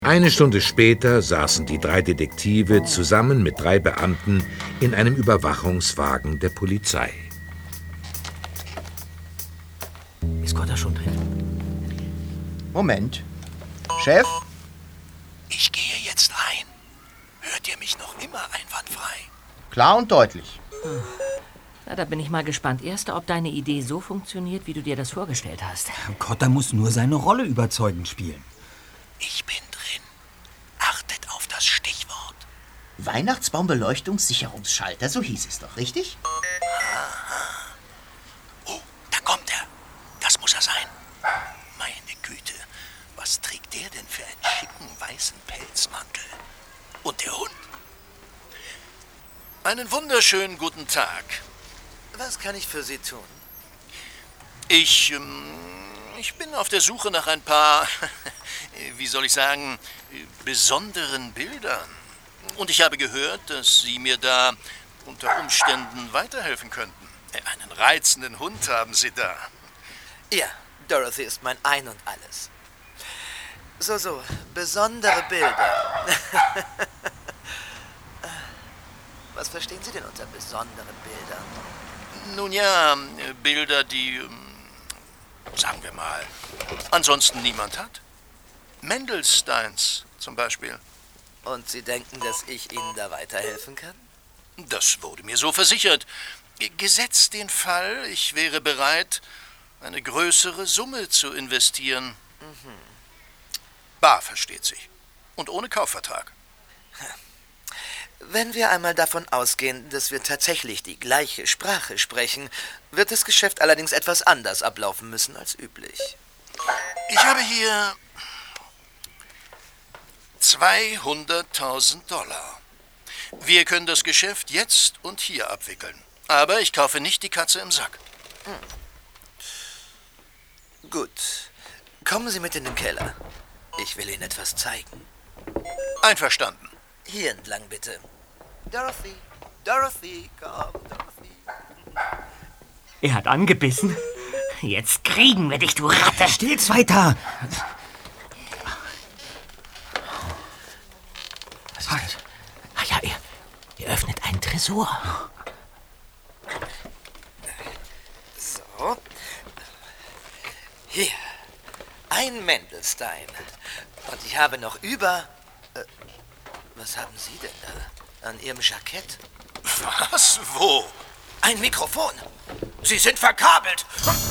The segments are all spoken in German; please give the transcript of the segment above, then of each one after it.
Eine Stunde später saßen die 3 Detektive zusammen mit 3 Beamten in einem Überwachungswagen der Polizei. Ist Kotter schon drin? Moment. Chef? Ich gehe jetzt rein. Hört ihr mich noch immer einwandfrei? Klar und deutlich. Na, da bin ich mal gespannt. Erst, ob deine Idee so funktioniert, wie du dir das vorgestellt hast. Kotter muss nur seine Rolle überzeugend spielen. Ich bin drin. Achtet auf das Stichwort. Weihnachtsbaumbeleuchtungssicherungsschalter, so hieß es doch, richtig? Oh, da kommt er. Das muss er sein. Meine Güte, was trägt der denn für einen schicken weißen Pelzmantel? Und der Hund? Einen wunderschönen guten Tag. Was kann ich für Sie tun? Ich bin auf der Suche nach ein paar, wie soll ich sagen, besonderen Bildern. Und ich habe gehört, dass Sie mir da unter Umständen weiterhelfen könnten. Einen reizenden Hund haben Sie da. Ja, Dorothy ist mein Ein und Alles. So, besondere Bilder. Was verstehen Sie denn unter besonderen Bildern? Nun ja, Bilder, die, sagen wir mal, ansonsten niemand hat. Mendelsteins zum Beispiel. Und Sie denken, dass ich Ihnen da weiterhelfen kann? Das wurde mir so versichert. Gesetzt den Fall, ich wäre bereit, eine größere Summe zu investieren. Bar, versteht sich. Und ohne Kaufvertrag. Wenn wir einmal davon ausgehen, dass wir tatsächlich die gleiche Sprache sprechen, wird das Geschäft allerdings etwas anders ablaufen müssen als üblich. Ich habe hier $200.000. Wir können das Geschäft jetzt und hier abwickeln. Aber ich kaufe nicht die Katze im Sack. Gut. Kommen Sie mit in den Keller. Ich will Ihnen etwas zeigen. Einverstanden. Hier entlang, bitte. Dorothy, komm, Dorothy. Er hat angebissen. Jetzt kriegen wir dich, du Ratte. Still's weiter! Was ist das? Ach ja, er öffnet einen Tresor. So. Hier. Ein Mendelstein. Und ich habe noch über... was haben Sie denn da? An Ihrem Jackett? Was? Wo? Ein Mikrofon. Sie sind verkabelt.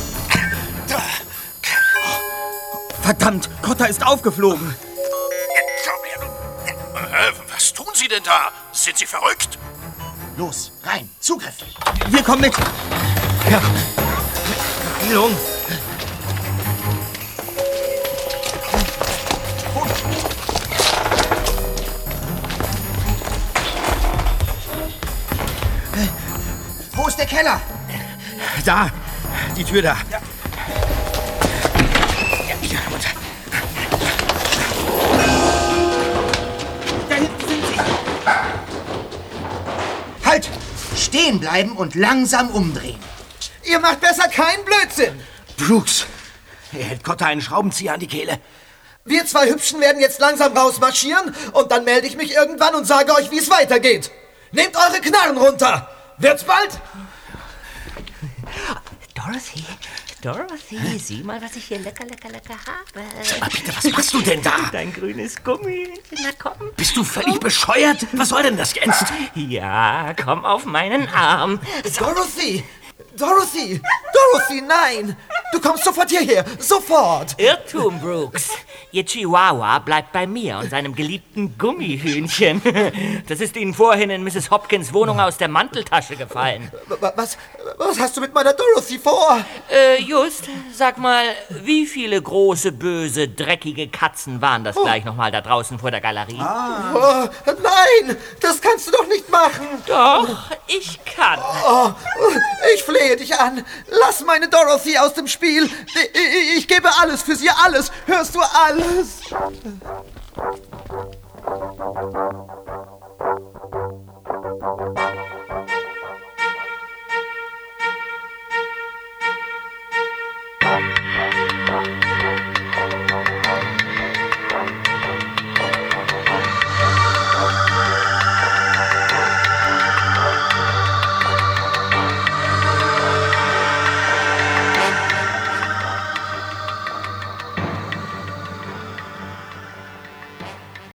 Verdammt, Kotter ist aufgeflogen. Was tun Sie denn da? Sind Sie verrückt? Los, rein, Zugriff. Wir kommen mit. Ja. Beeilung. Wo ist der Keller? Da, die Tür da. Ja. Da hinten sind sie. Halt! Stehen bleiben und langsam umdrehen. Ihr macht besser keinen Blödsinn. Brooks, er hält Kotter einen Schraubenzieher an die Kehle. Wir 2 Hübschen werden jetzt langsam rausmarschieren und dann melde ich mich irgendwann und sage euch, wie es weitergeht. Nehmt eure Knarren runter. Wird's bald? Dorothy, sieh mal, was ich hier lecker habe. Sag mal bitte, was machst du denn da? Dein grünes Gummi. Na komm. Bist du völlig bescheuert? Was soll denn das jetzt? Ja, komm auf meinen Arm. Dorothy, nein. Du kommst sofort hierher, sofort. Irrtum, Brooks. Ihr Chihuahua bleibt bei mir und seinem geliebten Gummihühnchen. Das ist Ihnen vorhin in Mrs. Hopkins' Wohnung aus der Manteltasche gefallen. Was hast du mit meiner Dorothy vor? Just, sag mal, wie viele große, böse, dreckige Katzen waren das gleich nochmal da draußen vor der Galerie? Oh, nein, das kannst du doch nicht machen. Doch, ich kann. Oh, ich flehe dich an. Lass meine Dorothy aus dem Spiel. Ich gebe alles für sie, alles. Hörst du alles?